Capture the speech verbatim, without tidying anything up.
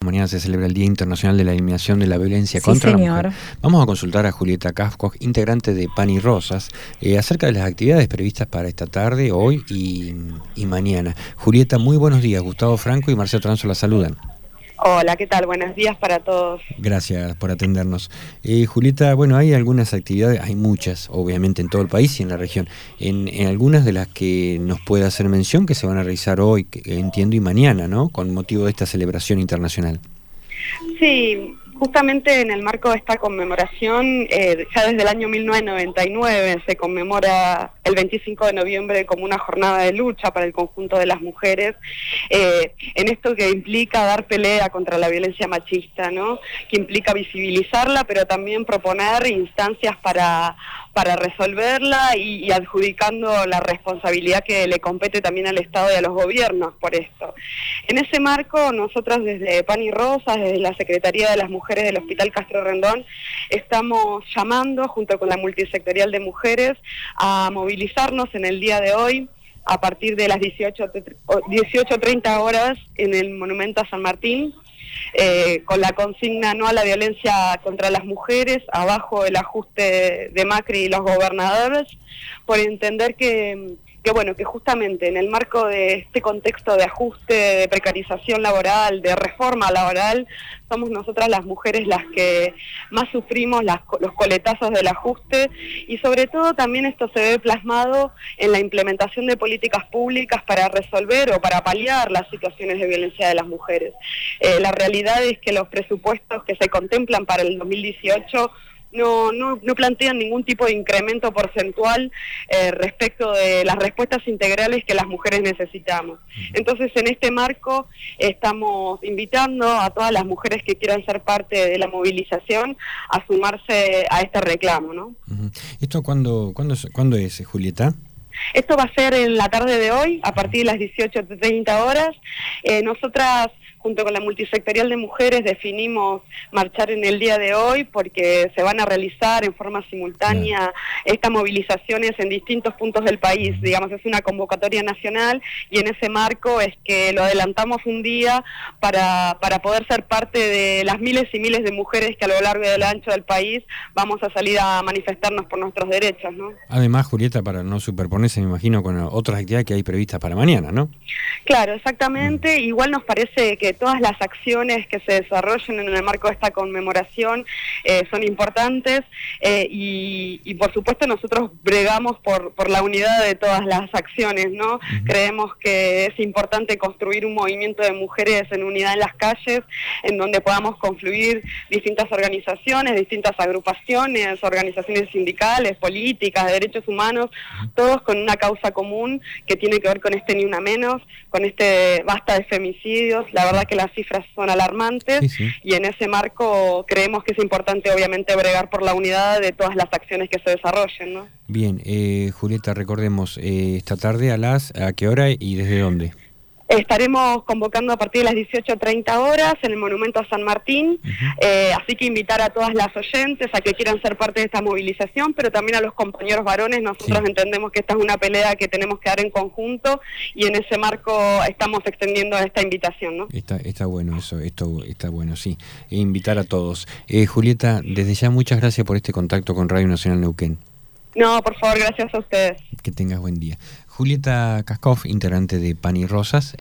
mañana se celebra el Día Internacional de la Eliminación de la Violencia Sí, contra señor. la Mujer. Vamos a consultar a Julieta Cascoff, integrante de Pan y Rosas, eh, acerca de las actividades previstas para esta tarde, hoy y, y mañana. Julieta, muy buenos días. Gustavo Franco y Marcelo Tranzo la saludan. Hola, ¿qué tal? Buenos días para todos. Gracias por atendernos. Eh, Julieta, bueno, hay algunas actividades, hay muchas, obviamente, en todo el país y en la región. En, en algunas de las que nos puede hacer mención que se van a realizar hoy, que, entiendo, y mañana, ¿no? Con motivo de esta celebración internacional. Sí, justamente en el marco de esta conmemoración, eh, ya desde el año mil novecientos noventa y nueve se conmemora el veinticinco de noviembre como una jornada de lucha para el conjunto de las mujeres, eh, en esto que implica dar pelea contra la violencia machista, ¿no? Que implica visibilizarla, pero también proponer instancias para, para resolverla y, y adjudicando la responsabilidad que le compete también al Estado y a los gobiernos por esto. En ese marco, nosotros desde Pan y Rosas, desde la Secretaría de las Mujeres del Hospital Castro Rendón, estamos llamando, junto con la Multisectorial de Mujeres, a movilizarnos en el día de hoy, a partir de las dieciocho treinta horas, en el Monumento a San Martín, eh, con la consigna no a la violencia contra las mujeres, abajo el ajuste de Macri y los gobernadores, por entender que... que bueno, que justamente en el marco de este contexto de ajuste, de precarización laboral, de reforma laboral, somos nosotras las mujeres las que más sufrimos las, los coletazos del ajuste, y sobre todo también esto se ve plasmado en la implementación de políticas públicas para resolver o para paliar las situaciones de violencia de las mujeres. Eh, la realidad es que los presupuestos que se contemplan para el dos mil dieciocho No, no, no plantean ningún tipo de incremento porcentual eh, respecto de las respuestas integrales que las mujeres necesitamos. Entonces, en este marco estamos invitando a todas las mujeres que quieran ser parte de la movilización a sumarse a este reclamo, ¿no? Uh-huh. ¿Esto cuándo, cuándo, cuándo es, Julieta? Esto va a ser en la tarde de hoy, a partir de las dieciocho treinta horas. Eh, nosotras, junto con la Multisectorial de Mujeres, definimos marchar en el día de hoy porque se van a realizar en forma simultánea yeah. estas movilizaciones en distintos puntos del país. Digamos, es una convocatoria nacional, y en ese marco es que lo adelantamos un día para, para poder ser parte de las miles y miles de mujeres que a lo largo y a lo ancho del país vamos a salir a manifestarnos por nuestros derechos, ¿no? Además, Julieta, para no superponerse, me imagino, con otras actividades que hay previstas para mañana, ¿no? Claro, exactamente. Mm. Igual nos parece que todas las acciones que se desarrollen en el marco de esta conmemoración eh, son importantes, eh, y, y por supuesto nosotros bregamos por, por la unidad de todas las acciones, ¿no? Uh-huh. Creemos que es importante construir un movimiento de mujeres en unidad en las calles, en donde podamos confluir distintas organizaciones, distintas agrupaciones, organizaciones sindicales, políticas, de derechos humanos, uh-huh. todos con una causa común que tiene que ver con este Ni Una Menos, con este basta de femicidios. La verdad que las cifras son alarmantes, sí, sí. y en ese marco creemos que es importante, obviamente, bregar por la unidad de todas las acciones que se desarrollen, ¿no? Bien, eh, Julieta, recordemos, eh, esta tarde a las, ¿a qué hora y desde dónde? Estaremos convocando a partir de las dieciocho treinta horas en el Monumento a San Martín, uh-huh. eh, así que invitar a todas las oyentes a que quieran ser parte de esta movilización, pero también a los compañeros varones. Nosotros sí. entendemos que esta es una pelea que tenemos que dar en conjunto, y en ese marco estamos extendiendo esta invitación, ¿no? Está, está bueno eso, esto está bueno, sí. E invitar a todos. Eh, Julieta, desde ya muchas gracias por este contacto con Radio Nacional Neuquén. No, por favor, gracias a ustedes. Que tengas buen día. Julieta Cascoff, integrante de Pan y Rosas.